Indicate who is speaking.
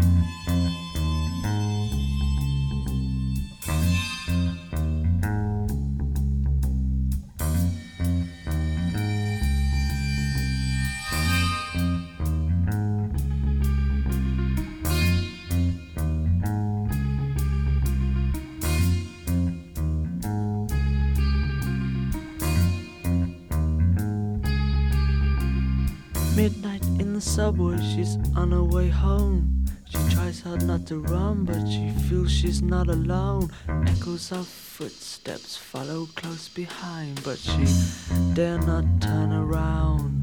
Speaker 1: Midnight in the subway, she's on her way home. She tries hard not to run, but she feels she's not alone. Echoes of footsteps follow close behind, but she dare not turn around.